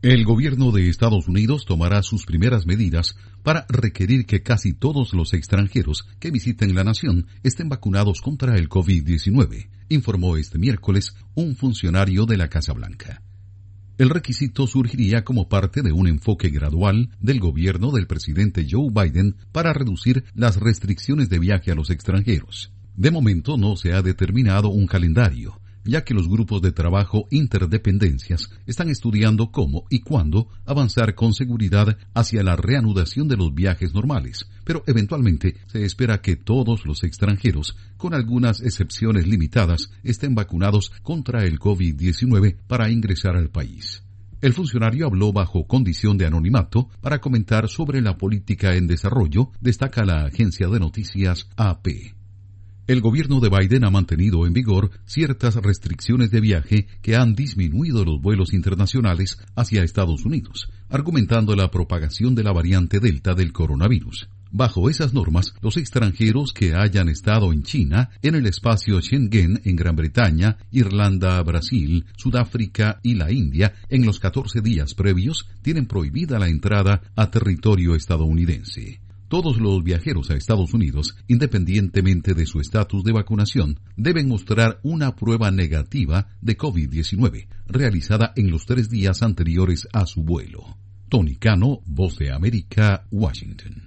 El gobierno de Estados Unidos tomará sus primeras medidas para requerir que casi todos los extranjeros que visiten la nación estén vacunados contra el COVID-19, informó este miércoles un funcionario de la Casa Blanca. El requisito surgiría como parte de un enfoque gradual del gobierno del presidente Joe Biden para reducir las restricciones de viaje a los extranjeros. De momento no se ha determinado un calendario, ya que los grupos de trabajo interdependencias están estudiando cómo y cuándo avanzar con seguridad hacia la reanudación de los viajes normales, pero eventualmente se espera que todos los extranjeros, con algunas excepciones limitadas, estén vacunados contra el COVID-19 para ingresar al país. El funcionario habló bajo condición de anonimato para comentar sobre la política en desarrollo, destaca la agencia de noticias AP. El gobierno de Biden ha mantenido en vigor ciertas restricciones de viaje que han disminuido los vuelos internacionales hacia Estados Unidos, argumentando la propagación de la variante Delta del coronavirus. Bajo esas normas, los extranjeros que hayan estado en China, en el espacio Schengen en Gran Bretaña, Irlanda, Brasil, Sudáfrica y la India en los 14 días previos tienen prohibida la entrada a territorio estadounidense. Todos los viajeros a Estados Unidos, independientemente de su estatus de vacunación, deben mostrar una prueba negativa de COVID-19, realizada en los 3 días anteriores a su vuelo. Tony Cano, Voz de América, Washington.